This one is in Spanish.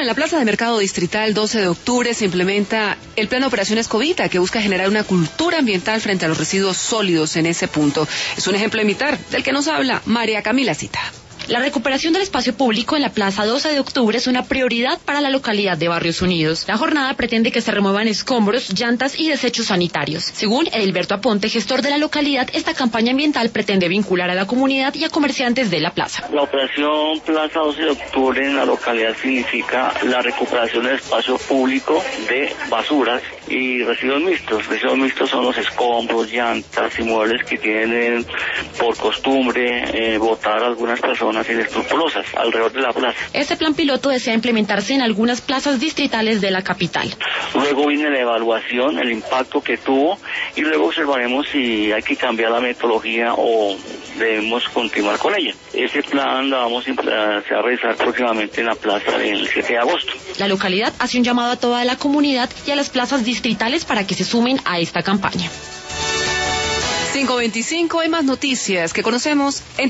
en la Plaza de Mercado Distrital 12 de octubre se implementa el Plan de Operaciones Covita, que busca generar una cultura ambiental frente a los residuos sólidos en ese punto. Es un ejemplo a imitar, del que nos habla María Camila Cita. La recuperación del espacio público en la Plaza 12 de octubre es una prioridad para la localidad de Barrios Unidos. La jornada pretende que se remuevan escombros, llantas y desechos sanitarios. Según Edilberto Aponte, gestor de la localidad, esta campaña ambiental pretende vincular a la comunidad y a comerciantes de la plaza. La operación Plaza 12 de octubre en la localidad significa la recuperación del espacio público de basuras y residuos mixtos. Residuos mixtos son los escombros, llantas y muebles que tienen por costumbre botar algunas personas inescrupulosas alrededor de la plaza. Este plan piloto desea implementarse en algunas plazas distritales de la capital. Luego viene la evaluación, el impacto que tuvo, y luego observaremos si hay que cambiar la metodología o debemos continuar con ella. Ese plan lo vamos a realizar próximamente en la plaza del 7 de agosto. La localidad hace un llamado a toda la comunidad y a las plazas distritales para que se sumen a esta campaña. 5:25, hay más noticias que conocemos en